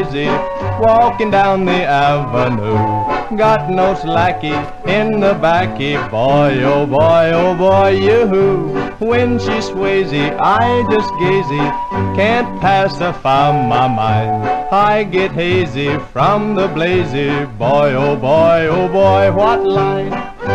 crazy, walking down the avenue. Got no slacky in the backy, boy, oh boy, yoo-hoo. When she sways-y, I just gazy, can't pacify my mind. I get hazy from the blazy, boy, oh boy, what line?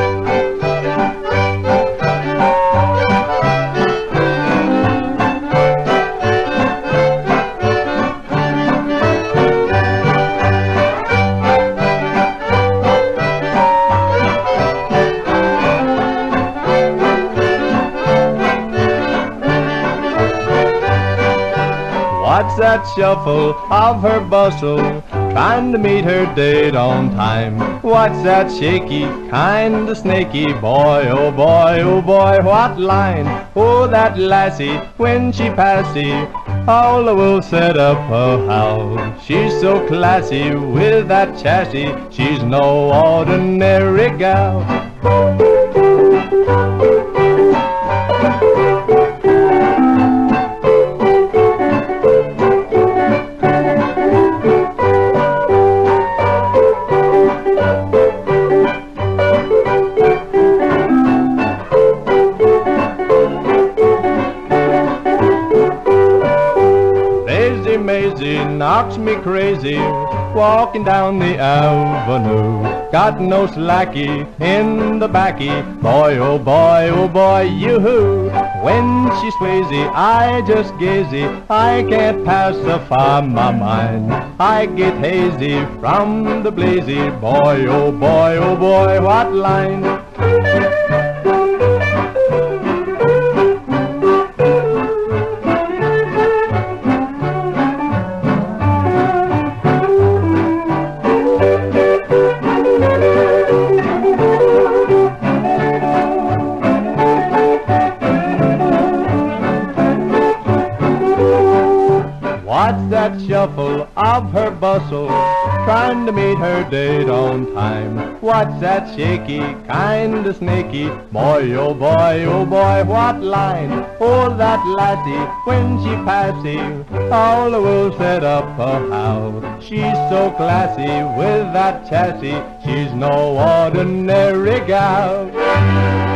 What's that shuffle of her bustle, trying to meet her date on time? What's that shaky, kind of snaky, boy, oh boy, what line? Oh, that lassie, when she passy, all will set up a howl. She's so classy with that chassis, she's no ordinary gal. Maisie knocks me crazy, walking down the avenue. Got no slacky in the backy, boy, oh boy, yoo-hoo. When she sways-y, I just gazy, I can't pacify my mind. I get hazy from the blazy, boy, oh boy, what line? What's that shuffle of her bustle, trying to meet her date on time? What's that shaky, kind of snaky, boy, oh boy, what line? Oh, that lassie, when she passy, all will set up a howl. She's so classy with that chassis, she's no ordinary gal.